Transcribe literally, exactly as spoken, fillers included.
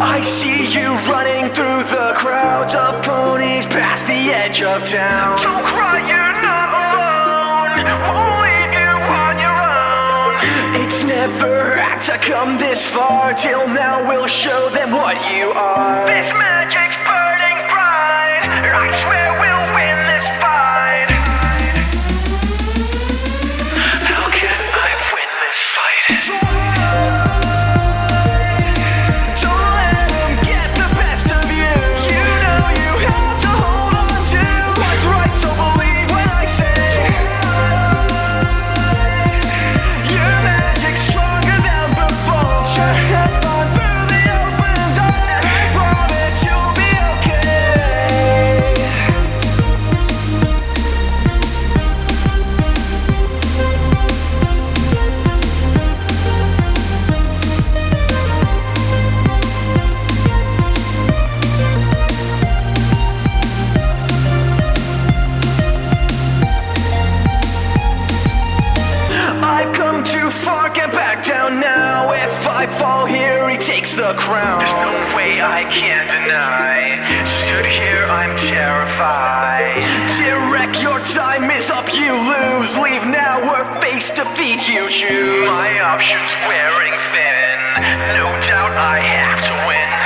I see you running through the crowds of ponies past the edge of town. Don't cry, you're not alone. Won't leave you on your own. It's never had to come this far. Till now we'll show them what you are. This magic's burning bright. I swear we'll win this fight. How can I win this fight? Don't let them get the best of you. You know you have to hold on to what's right, so believe when I say your magic's stronger than before. Just step on through the open door, and I promise you'll be okay. I've come too far, get back down now. If I fall here, he takes the crown. There's no way I can deny. Stood here, I'm terrified. Direct, your time is up, you lose. Leave now or face defeat, you choose. My options wearing thin. No doubt I have to win.